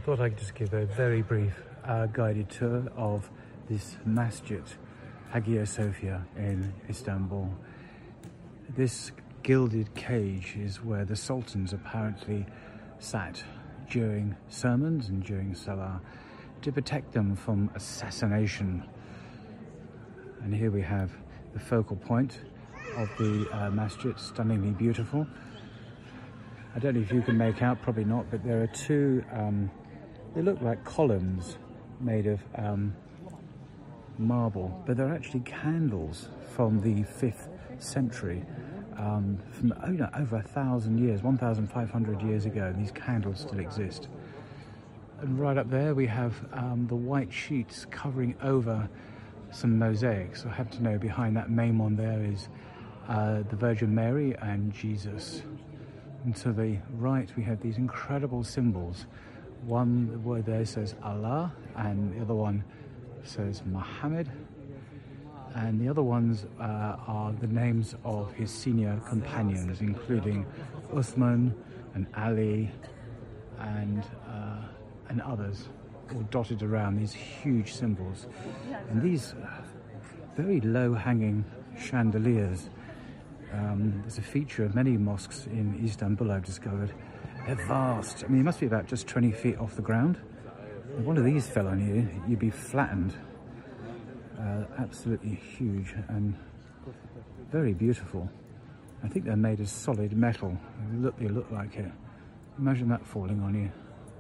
thought I'd just give a very brief guided tour of this masjid, Hagia Sophia in Istanbul. This gilded cage is where the sultans apparently sat during sermons and during salah to protect them from assassination. And here we have the focal point of the masjid, stunningly beautiful. I don't know if you can make out, probably not, but there are two, they look like columns made of marble, but they're actually candles from the 5th century, from over 1,000 years, 1,500 years ago, and these candles still exist. And right up there we have the white sheets covering over some mosaics. I have to know behind that main one there is the Virgin Mary and Jesus. And to the right we have these incredible symbols. One word there says Allah, and the other one says Muhammad, and the other ones are the names of his senior companions, including Uthman and Ali and others, all dotted around these huge symbols. And these very low-hanging chandeliers, there's a feature of many mosques in Istanbul I've discovered. They're vast. I mean, it must be about just 20 feet off the ground. If one of these fell on you, you'd be flattened. Absolutely huge and very beautiful. I think they're made of solid metal. They look like it. Imagine that falling on you.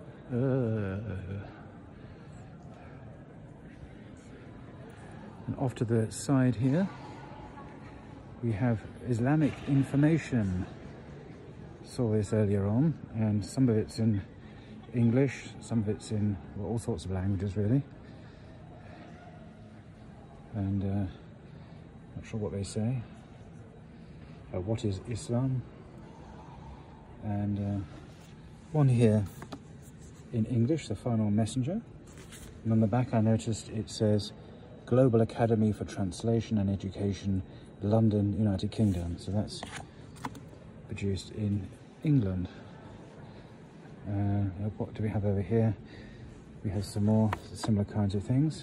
And off to the side here, we have Islamic information. Saw this earlier on, and some of it's in English, some of it's in all sorts of languages really. And not sure what they say. What is Islam? And one here in English, the final messenger. And on the back I noticed it says Global Academy for Translation and Education, London, United Kingdom. So that's produced in England. What do we have over here? We have some more similar kinds of things.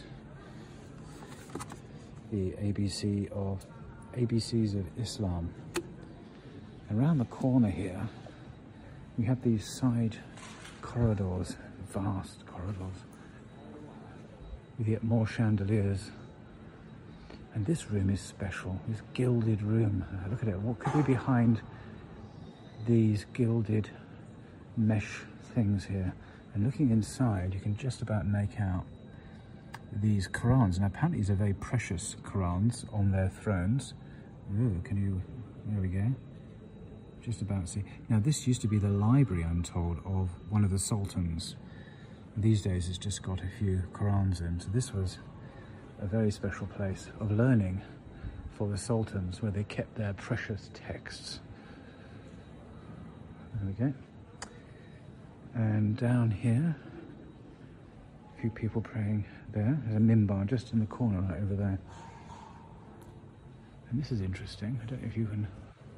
The ABCs of Islam. Around the corner here, we have these side corridors, vast corridors, with yet more chandeliers. And this room is special, this gilded room. Look at it, what could be behind these gilded mesh things here? And looking inside, you can just about make out these Qurans. And apparently these are very precious Qurans on their thrones. Ooh, there we go. Just about see. Now this used to be the library, I'm told, of one of the sultans. These days it's just got a few Qurans in. So this was a very special place of learning for the sultans, where they kept their precious texts. There we go. And down here, a few people praying there. There's a minbar just in the corner right over there. And this is interesting. I don't know if you can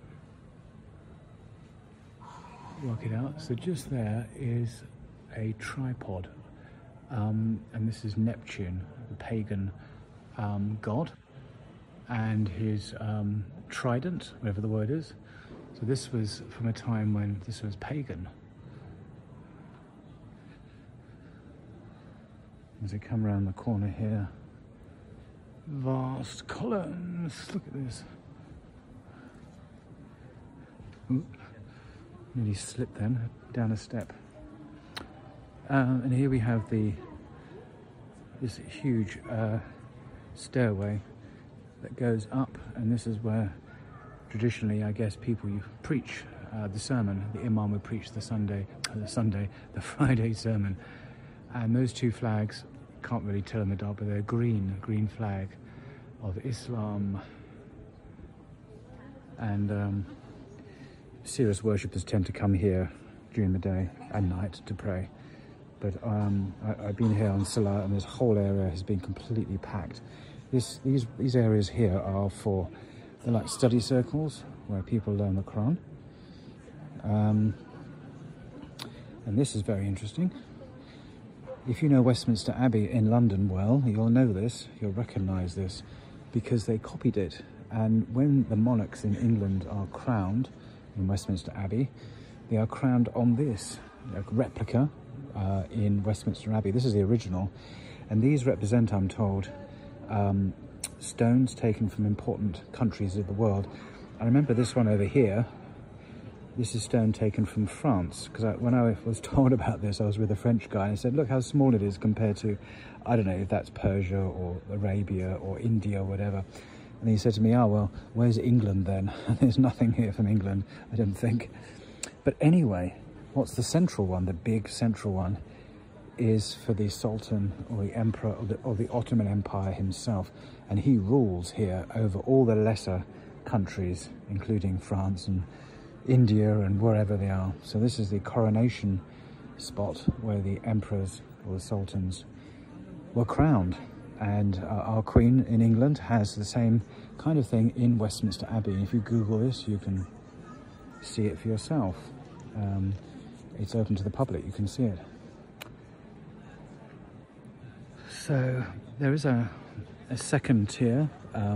work it out. So just there is a tripod. And this is Neptune, the pagan god, and his trident, whatever the word is. So this was from a time when this was pagan. As we come around the corner here, vast columns. Look at this. Ooh, nearly slipped then down a step. And here we have this huge stairway that goes up, and this is where traditionally, I guess, people preach the sermon. The Imam would preach the Friday sermon. And those two flags, can't really tell in the dark, but they're green flag of Islam. And serious worshippers tend to come here during the day and night to pray. But I've been here on Salah, and this whole area has been completely packed. These areas here are for, they're like study circles where people learn the Quran. And this is very interesting. If you know Westminster Abbey in London well, you'll know this, you'll recognise this, because they copied it. And when the monarchs in England are crowned in Westminster Abbey, they are crowned on this replica in Westminster Abbey. This is the original, and these represent, I'm told, stones taken from important countries of the world. I remember this one over here. This is stone taken from France, because when I was told about this, I was with a French guy and he said, look how small it is compared to, I don't know if that's Persia or Arabia or India or whatever. And he said to me, oh, well, where's England then? There's nothing here from England, I don't think. But anyway, what's the central one, the big central one, is for the Sultan or the Emperor of the Ottoman Empire himself. And he rules here over all the lesser countries, including France and India and wherever they are. So this is the coronation spot where the emperors or the sultans were crowned. And our Queen in England has the same kind of thing in Westminster Abbey. If you Google this, you can see it for yourself. It's open to the public, you can see it. So there is a second tier,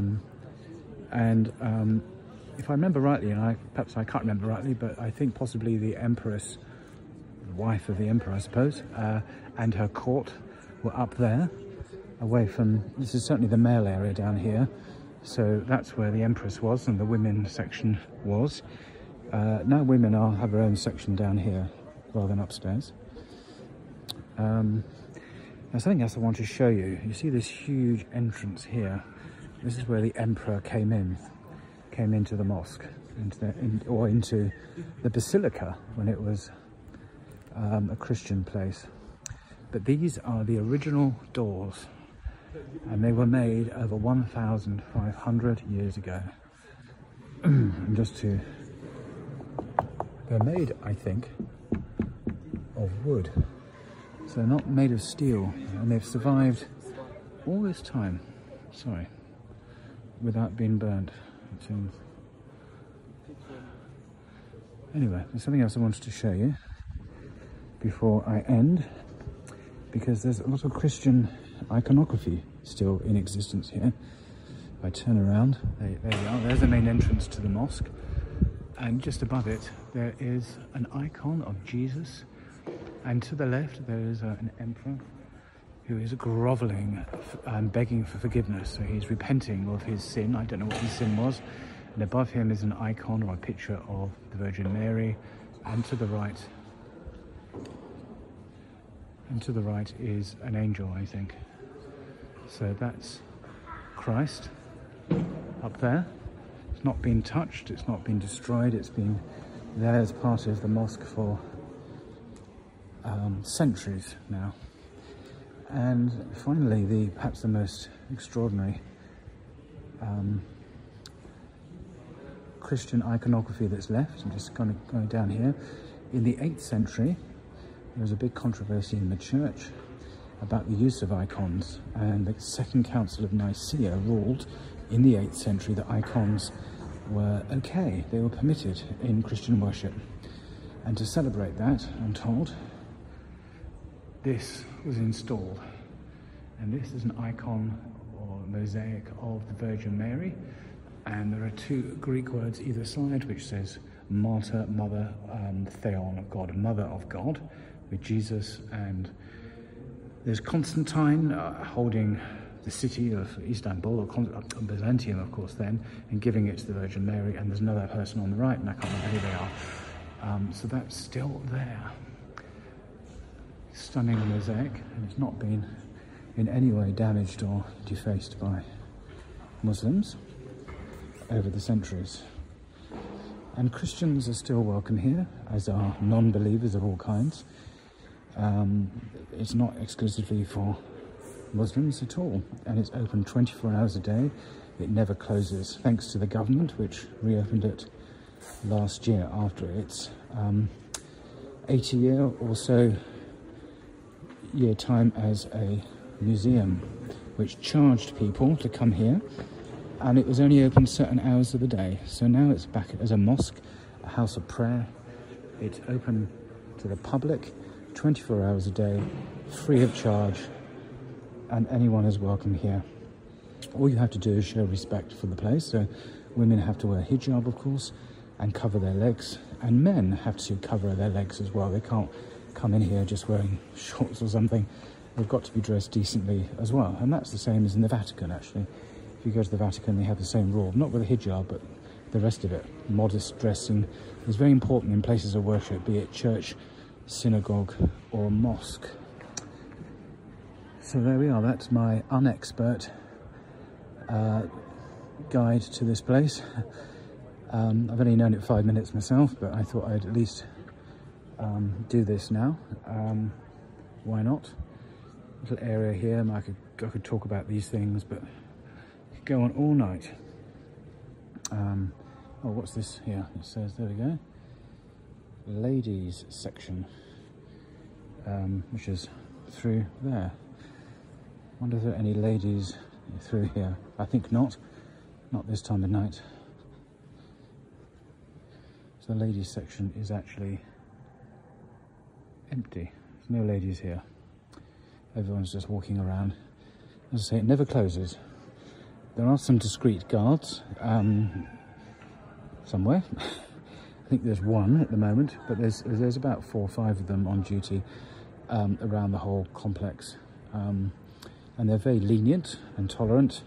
if I remember rightly, and perhaps I can't remember rightly, but I think possibly the Empress, the wife of the Emperor, I suppose, and her court were up there, away from, this is certainly the male area down here, so that's where the Empress was and the women section was. Now women have their own section down here, rather than upstairs. Now something else I want to show you. You see this huge entrance here. This is where the Emperor came into the mosque, into the basilica when it was a Christian place. But these are the original doors, and they were made over 1,500 years ago. And they're made, I think, of wood. So they're not made of steel, and they've survived all this time, without being burnt. It seems. Anyway, there's something else I wanted to show you before I end, because there's a lot of Christian iconography still in existence here. If I turn around, there we are, there's the main entrance to the mosque, and just above it there is an icon of Jesus, and to the left there is an emperor who is grovelling and begging for forgiveness. So he's repenting of his sin. I don't know what his sin was. And above him is an icon or a picture of the Virgin Mary. And to the right is an angel, I think. So that's Christ up there. It's not been touched, it's not been destroyed, it's been there as part of the mosque for centuries now. And finally, perhaps the most extraordinary Christian iconography that's left. I'm just kind of going down here. In the 8th century, there was a big controversy in the church about the use of icons, and the Second Council of Nicaea ruled in the 8th century that icons were okay, they were permitted in Christian worship. And to celebrate that, I'm told, this was installed, and this is an icon or mosaic of the Virgin Mary, and there are 2 Greek words either side which says Mater, Mother, Theon of God, Mother of God, with Jesus, and there's Constantine holding the city of Istanbul, or Byzantium of course then, and giving it to the Virgin Mary, and there's another person on the right, and I can't remember who they are. So that's still there. Stunning mosaic, and it's not been in any way damaged or defaced by Muslims over the centuries. And Christians are still welcome here, as are non-believers of all kinds. It's not exclusively for Muslims at all, and it's open 24 hours a day. It never closes, thanks to the government, which reopened it last year after its 80-year or so year time as a museum, which charged people to come here, and it was only open certain hours of the day. So now it's back as a mosque, a house of prayer. It's open to the public, 24 hours a day, free of charge, and anyone is welcome here. All you have to do is show respect for the place. So women have to wear hijab, of course, and cover their legs, and men have to cover their legs as well. They can't come in here just wearing shorts or something. They've got to be dressed decently as well, and that's the same as in the Vatican, actually. If you go to the Vatican, they have the same rule, not with a hijab, but the rest of it. Modest dressing is very important in places of worship, be it church, synagogue, or mosque. So there we are. That's my unexpert guide to this place. I've only known it 5 minutes myself, but I thought I'd at least do this now. Why not? Little area here. I could talk about these things, but I could go on all night. Oh, what's this here? It says, there we go, ladies section, which is through there. Wonder if there are any ladies through here. I think not this time of night. So the ladies section is actually empty. There's no ladies here. Everyone's just walking around. As I say, it never closes. There are some discreet guards somewhere. I think there's one at the moment, but there's about 4 or 5 of them on duty around the whole complex. And they're very lenient and tolerant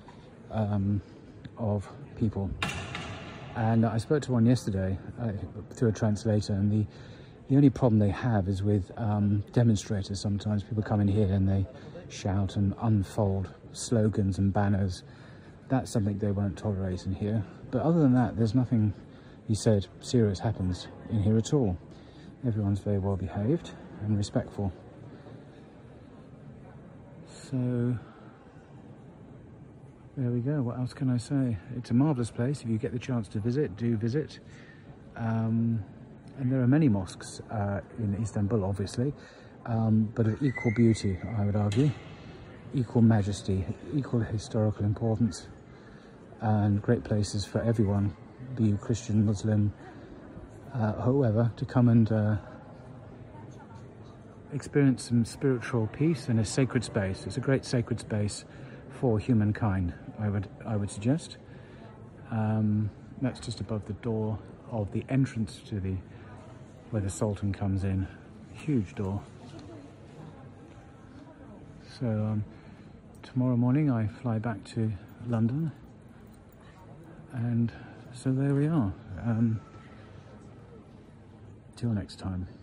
of people. And I spoke to one yesterday through a translator, and the only problem they have is with demonstrators. Sometimes people come in here and they shout and unfold slogans and banners. That's something they won't tolerate in here. But other than that, there's nothing, he said, serious happens in here at all. Everyone's very well behaved and respectful. So there we go. What else can I say? It's a marvellous place. If you get the chance to visit, do visit. And there are many mosques in Istanbul, obviously, but of equal beauty, I would argue, equal majesty, equal historical importance, and great places for everyone, be you Christian, Muslim, whoever, to come and experience some spiritual peace in a sacred space. It's a great sacred space for humankind, I would suggest. That's just above the door of the entrance to where the Sultan comes in. Huge door. So tomorrow morning I fly back to London, and so there we are. Till next time.